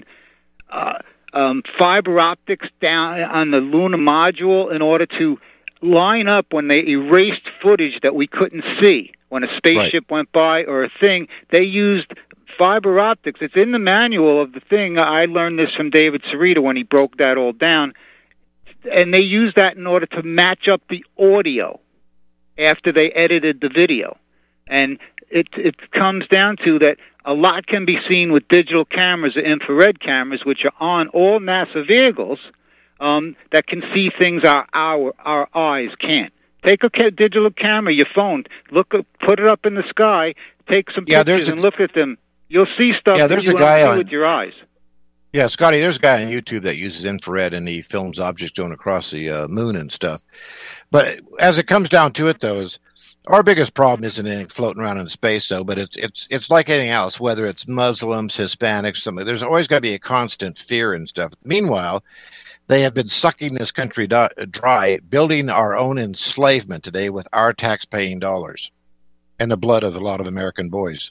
fiber optics down on the lunar module in order to line up when they erased footage that we couldn't see. When a spaceship went by or a thing, they used fiber optics. It's in the manual of the thing. I learned this from David Cerita when he broke that all down. And they used that in order to match up the audio after they edited the video. And it comes down to that a lot can be seen with digital cameras or infrared cameras, which are on all NASA vehicles, that can see things our eyes can't. Take a digital camera, your phone, put it up in the sky, take some pictures and look at them. You'll see stuff that you won't see with your eyes. Yeah, Scotty, there's a guy on YouTube that uses infrared and he films objects going across the moon and stuff. But as it comes down to it, though, is our biggest problem isn't anything floating around in space, though, but it's like anything else, whether it's Muslims, Hispanics, there's always got to be a constant fear and stuff. Meanwhile, they have been sucking this country dry, building our own enslavement today with our tax-paying dollars and the blood of a lot of American boys.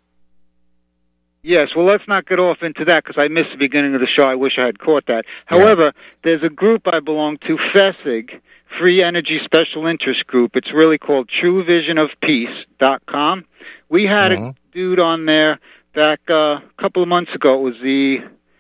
Yes, well, let's not get off into that because I missed the beginning of the show. I wish I had caught that. However, there's a group I belong to, FESIG, Free Energy Special Interest Group. It's really called TrueVisionOfPeace.com. We had a dude on there back a couple of months ago. It was the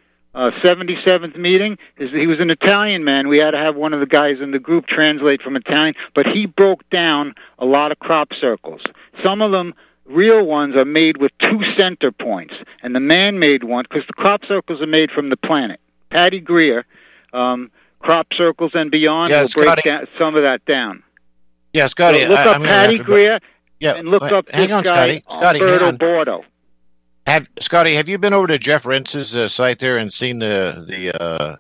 77th meeting. He was an Italian man. We had to have one of the guys in the group translate from Italian, but he broke down a lot of crop circles. Some of them, real ones, are made with 2 center points, and the man-made one, because the crop circles are made from the planet. Patty Greer, Crop Circles and Beyond, will break some of that down. Yeah, Scotty. So look up Patty Greer and look up this guy, Umberto Bordo. Scotty, have you been over to Jeff Rentz's site there and seen the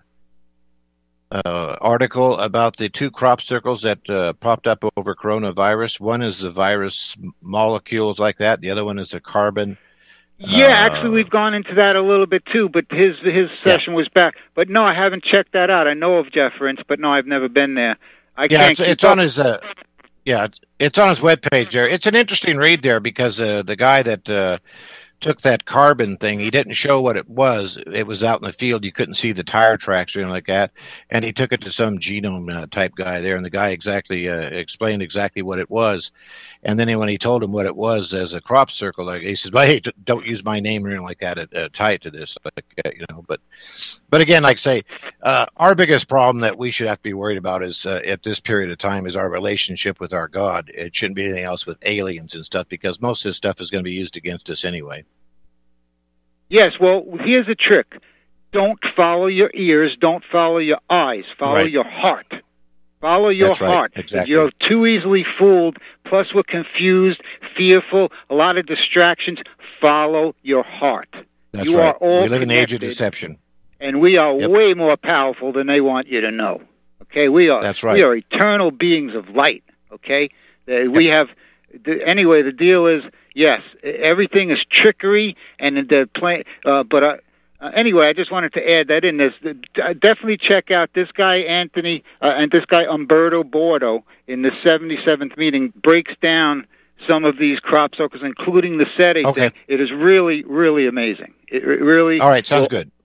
article about the 2 crop circles that popped up over coronavirus? One is the virus molecules like that. The other one is the carbon. Yeah, actually, we've gone into that a little bit too, but his session was back. But no, I haven't checked that out. I know of Jeff Rentz, but no, I've never been there. It's on his webpage there. It's an interesting read there because the guy that took that carbon thing, he didn't show what it was. It was out in the field. You couldn't see the tire tracks or anything like that. And he took it to some genome type guy there, and the guy explained exactly what it was. And then when he told him what it was as a crop circle, he says, "Well, hey, don't use my name or anything like that. Tie it to this." But again, like I say, our biggest problem that we should have to be worried about is at this period of time is our relationship with our God. It shouldn't be anything else with aliens and stuff because most of this stuff is going to be used against us anyway. Yes, well, here's a trick. Don't follow your ears. Don't follow your eyes. Follow your heart. Follow your heart. Exactly. You're too easily fooled. Plus, we're confused, fearful, a lot of distractions. Follow your heart. That's you right. are all we live in the age of connected, deception. And we are way more powerful than they want you to know. Okay, we are. That's right. We are eternal beings of light. Okay, we have. Anyway, the deal is, yes, everything is trickery, and the plan. Anyway, I just wanted to add that in. Definitely check out this guy Anthony and this guy Umberto Bordo in the 77th meeting. Breaks down some of these crop circles, including the SETI thing. It is really, really amazing. It really. All right, sounds good.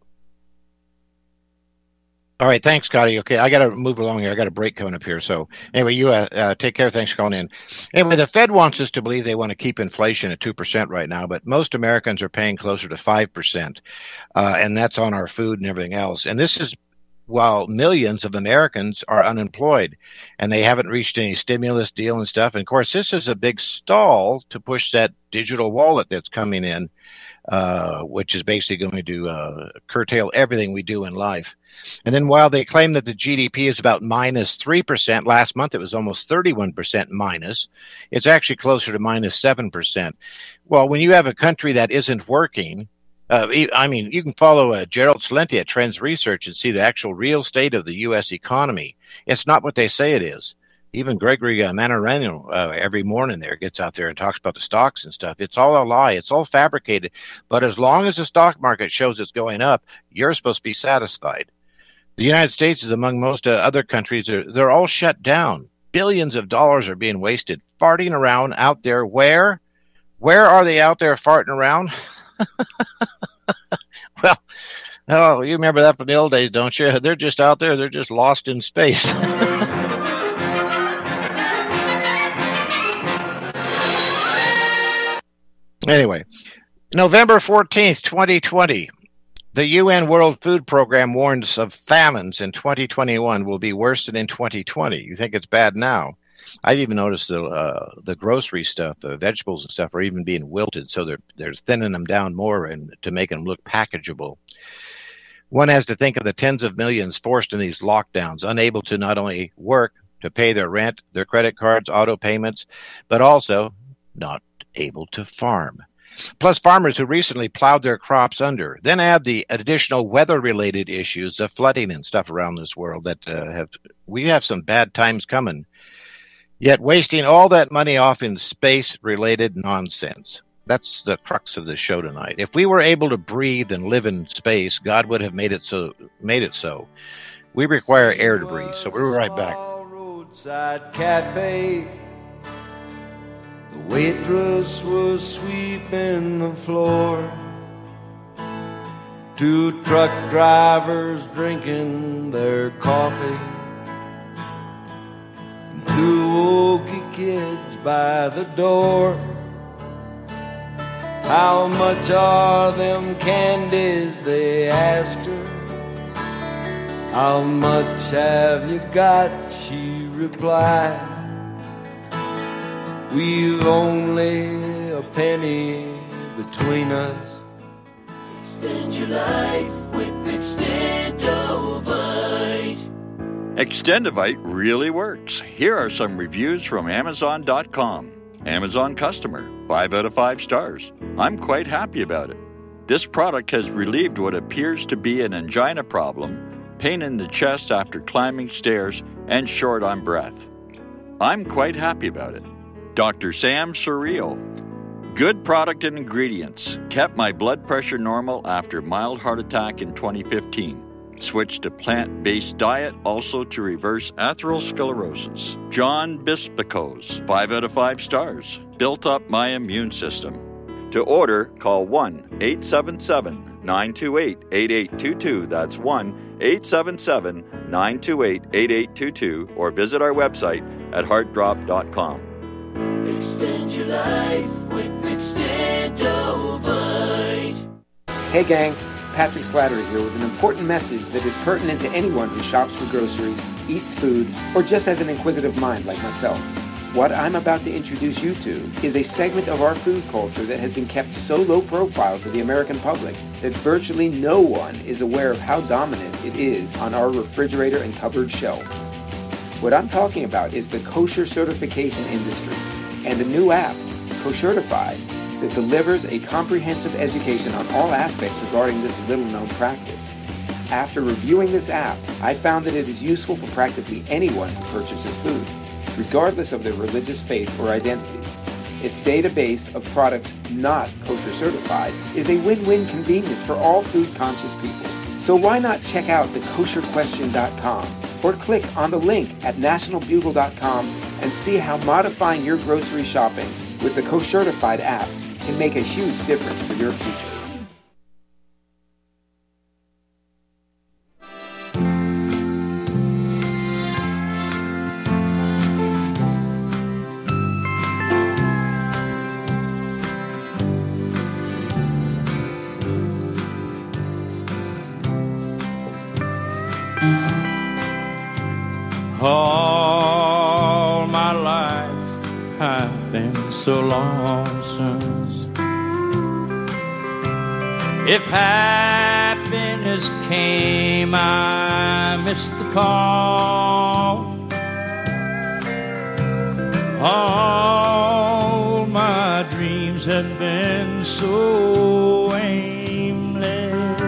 All right, thanks, Scotty. Okay, I got to move along here. I got a break coming up here. So anyway, you take care. Thanks for calling in. Anyway, the Fed wants us to believe they want to keep inflation at 2% right now, but most Americans are paying closer to 5%, and that's on our food and everything else. And this is while millions of Americans are unemployed, and they haven't reached any stimulus deal and stuff. And, of course, this is a big stall to push that digital wallet that's coming in, which is basically going to curtail everything we do in life. And then while they claim that the GDP is about minus 3%, last month it was almost 31% minus, it's actually closer to minus 7%. Well, when you have a country that isn't working, you can follow Gerald Celente at Trends Research and see the actual real state of the U.S. economy. It's not what they say it is. Even Gregory Mannarino every morning there gets out there and talks about the stocks and stuff. It's all a lie. It's all fabricated. But as long as the stock market shows it's going up, you're supposed to be satisfied. The United States is among most other countries. They're all shut down. Billions of dollars are being wasted, farting around out there. Where? Where are they out there farting around? Well, you remember that from the old days, don't you? They're just out there. They're just lost in space. Anyway, November 14th, 2020, the UN World Food Program warns of famines in 2021 will be worse than in 2020. You think it's bad now? I've even noticed the grocery stuff, the vegetables and stuff are even being wilted, so they're thinning them down more and to make them look packageable. One has to think of the tens of millions forced in these lockdowns, unable to not only work, to pay their rent, their credit cards, auto payments, but also not able to farm. Plus farmers who recently plowed their crops under. Then add the additional weather-related issues of flooding and stuff around this world that we have some bad times coming. Yet wasting all that money off in space-related nonsense. That's the crux of the show tonight. If we were able to breathe and live in space, God would have made it so. We require air to breathe, so we'll be right back. Roadside cafe. The waitress was sweeping the floor. 2 truck drivers drinking their coffee. 2 okie kids by the door. How much are them candies, they asked her. How much have you got, she replied. We've only a penny between us. Extend your life with Extendovite. Extendovite really works. Here are some reviews from Amazon.com. Amazon customer, 5 out of 5 stars. I'm quite happy about it. This product has relieved what appears to be an angina problem, pain in the chest after climbing stairs, and short on breath. I'm quite happy about it. Dr. Sam Surreal. Good product and ingredients. Kept my blood pressure normal after mild heart attack in 2015. Switched to plant-based diet, also to reverse atherosclerosis. John Bispicos, 5 out of 5 stars. Built up my immune system. To order, call 1-877-928-8822. That's 1-877-928-8822. Or visit our website at heartdrop.com. Extend your life with Extendovite. Hey gang, Patrick Slattery here with an important message that is pertinent to anyone who shops for groceries, eats food, or just has an inquisitive mind like myself. What I'm about to introduce you to is a segment of our food culture that has been kept so low profile to the American public that virtually no one is aware of how dominant it is on our refrigerator and cupboard shelves. What I'm talking about is the kosher certification industry and a new app, Koshertified, that delivers a comprehensive education on all aspects regarding this little-known practice. After reviewing this app, I found that it is useful for practically anyone to purchase his food, regardless of their religious faith or identity. Its database of products not kosher certified is a win-win convenience for all food-conscious people. So why not check out thekosherquestion.com or click on the link at nationalbugle.com and see how modifying your grocery shopping with the Koshertified app can make a huge difference for your future. All my life I've been so lonesome. If happiness came, I missed the call. All my dreams had been so aimless,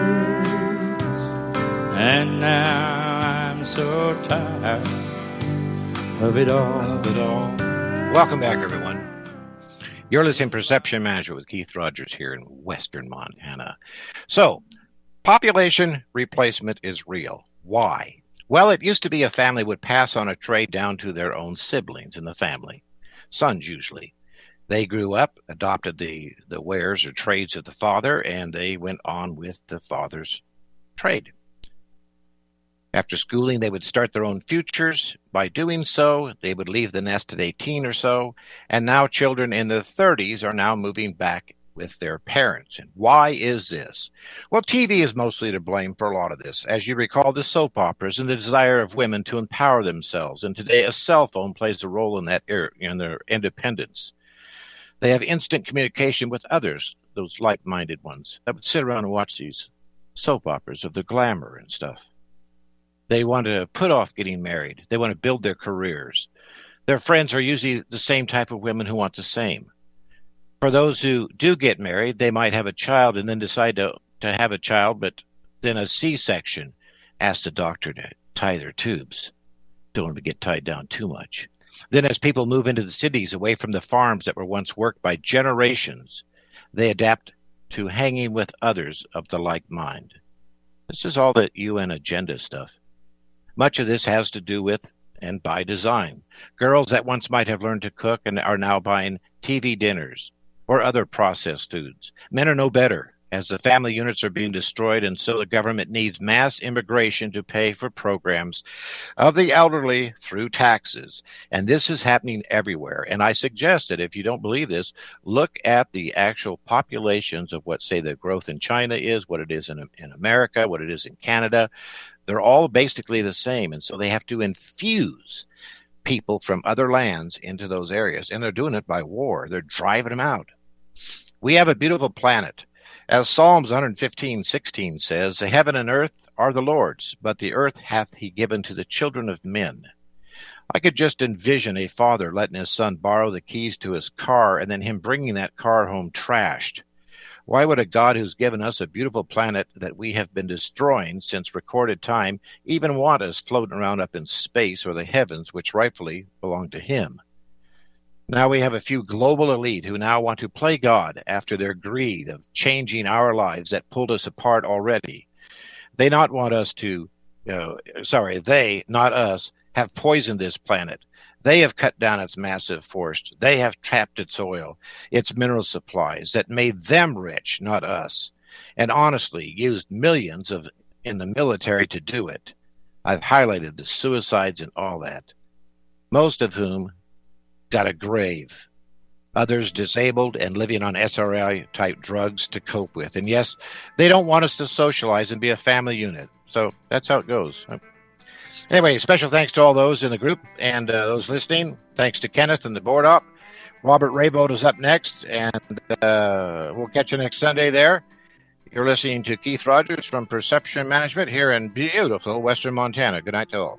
and now I'm so tired of it all. Welcome back, everyone. You're listening to Perception Management with Keith Rogers here in Western Montana. So, population replacement is real. Why? Well, it used to be a family would pass on a trade down to their own siblings in the family, sons usually. They grew up, adopted the wares or trades of the father, and they went on with the father's trade. After schooling, they would start their own futures. By doing so, they would leave the nest at 18 or so, and now children in their 30s are now moving back with their parents. And why is this? Well, TV is mostly to blame for a lot of this. As you recall, the soap operas and the desire of women to empower themselves, and today a cell phone plays a role in that in their independence. They have instant communication with others, those like-minded ones, that would sit around and watch these soap operas of the glamour and stuff. They want to put off getting married. They want to build their careers. Their friends are usually the same type of women who want the same. For those who do get married, they might have a child and then decide to have a child, but then a C-section. Ask the doctor to tie their tubes. Don't want to get tied down too much. Then as people move into the cities away from the farms that were once worked by generations, they adapt to hanging with others of the like mind. This is all that UN agenda stuff. Much of this has to do with and by design. Girls that once might have learned to cook and are now buying TV dinners or other processed foods. Men are no better, as the family units are being destroyed, and so the government needs mass immigration to pay for programs of the elderly through taxes. And this is happening everywhere. And I suggest that if you don't believe this, look at the actual populations of what, say, the growth in China is, what it is in America, what it is in Canada. They're all basically the same, and so they have to infuse people from other lands into those areas, and they're doing it by war. They're driving them out. We have a beautiful planet. As Psalms 115:16 says, the heaven and earth are the Lord's, but the earth hath he given to the children of men. I could just envision a father letting his son borrow the keys to his car and then him bringing that car home trashed. Why would a God who's given us a beautiful planet that we have been destroying since recorded time even want us floating around up in space or the heavens, which rightfully belong to him? Now we have a few global elite who now want to play God after their greed of changing our lives that pulled us apart already. They not want us to, they, not us, have poisoned this planet. They have cut down its massive forests. They have trapped its oil, its mineral supplies that made them rich, not us, and honestly used millions in the military to do it. I've highlighted the suicides and all that, most of whom got a grave, others disabled and living on SRI-type drugs to cope with. And yes, they don't want us to socialize and be a family unit. So that's how it goes. Anyway, special thanks to all those in the group and those listening. Thanks to Kenneth and the board op. Robert Raybould is up next, and we'll catch you next Sunday there. You're listening to Keith Rogers from Perception Management here in beautiful Western Montana. Good night to all.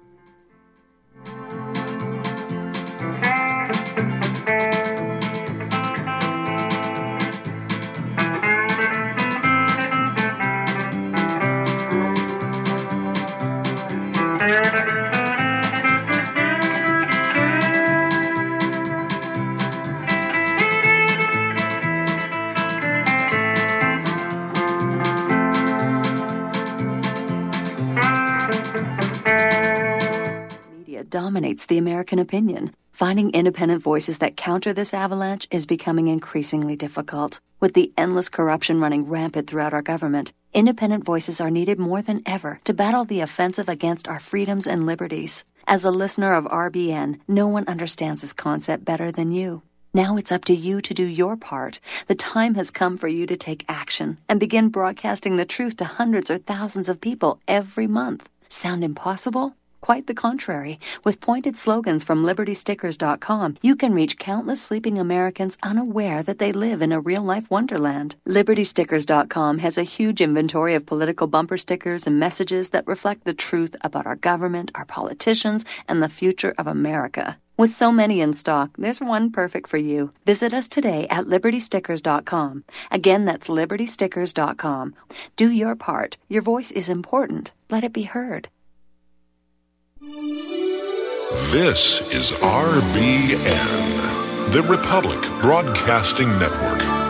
Dominates the American opinion. Finding independent voices that counter this avalanche is becoming increasingly difficult. With the endless corruption running rampant throughout our government, independent voices are needed more than ever to battle the offensive against our freedoms and liberties. As a listener of RBN, no one understands this concept better than you. Now it's up to you to do your part. The time has come for you to take action and begin broadcasting the truth to hundreds or thousands of people every month. Sound impossible? Quite the contrary. With pointed slogans from LibertyStickers.com, you can reach countless sleeping Americans unaware that they live in a real-life wonderland. LibertyStickers.com has a huge inventory of political bumper stickers and messages that reflect the truth about our government, our politicians, and the future of America. With so many in stock, there's one perfect for you. Visit us today at LibertyStickers.com. Again, that's LibertyStickers.com. Do your part. Your voice is important. Let it be heard. This is RBN, the Republic Broadcasting Network.